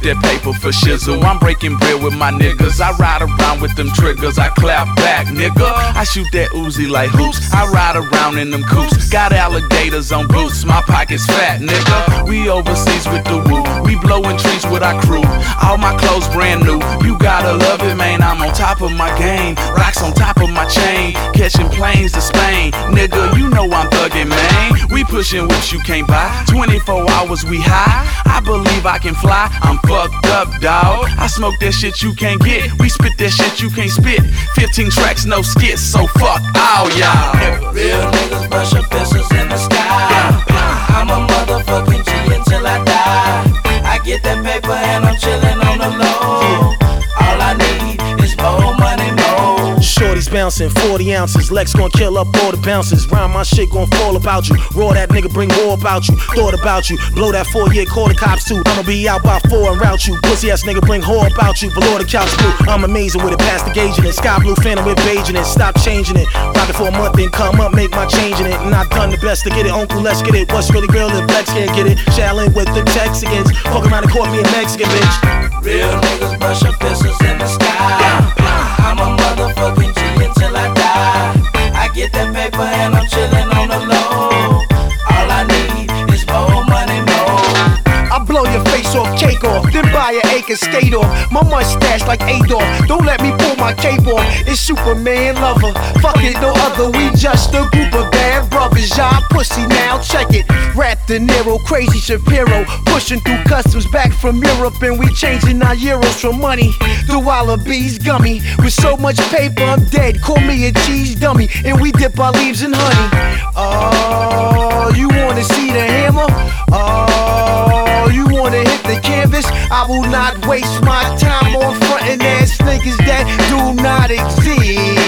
that paper for shizzle. I'm breaking bread with my niggas. I ride around with them triggers. I clap back, nigga. I shoot that Uzi like hoops. I ride around in them coops. Got alligators on boots. My pocket's fat, nigga. We overseas with the woo. We blowing trees with our crew. All my clothes brand new. You gotta love it, man. I'm on top of my game. Rocks on top of my chain. Catching planes to Spain. Nigga, you know I'm thuggin', man. We pushing whips you can't buy. 24 hours we high. I believe I can fly. I'm fucked up, dawg. I smoke that shit you can't get. We spit that shit you can't spit. 15 tracks, no skits, so fuck all y'all. Real niggas brush up pistols in the sky. I'm a motherfucking G until I die. I get that paper and I'm chillin' on the low. All I need is more money, more. Shorty's bouncing 40 ounces. Lex gon' kill up all the bounces. Rhyme my shit gon' fall about you. Raw that nigga, bring war about you. Thought about you. Blow that 4-year, call the cops too. I'ma be out by 4 and route you. Pussy ass nigga, bring whore about you. Below the couch blue. I'm amazing with it, past the gauge in it. Sky blue phantom with beige in it. Stop changing it. Rock it for a month, then come up, make my change in it. And I done the best to get it. Uncle, let's get it. What's really real if Lex can't get it? Shallin' with the Texicans. Fuck around and caught me a Mexican bitch. Real niggas brush up pistols in the sky. I'm a motherfucking G until I die. I get that paper and I'm chillin' on the low. All I need is more money, more. I blow your face off, cake off, then buy an acre, skate off. My mustache like Adolf, don't let me pull my cape off. It's Superman lover, fuck it, no other. We just a group of bad brothers. Y'all pussy now, check it. Rap De Niro, crazy Shapiro, pushing through customs back from Europe, and we changing our euros from money to wallabies gummy. With so much paper, I'm dead. Call me a cheese dummy, and we dip our leaves in honey. Oh, you wanna see the hammer? Oh, you wanna hit the canvas? I will not waste my time on frontin' ass niggas that do not exist.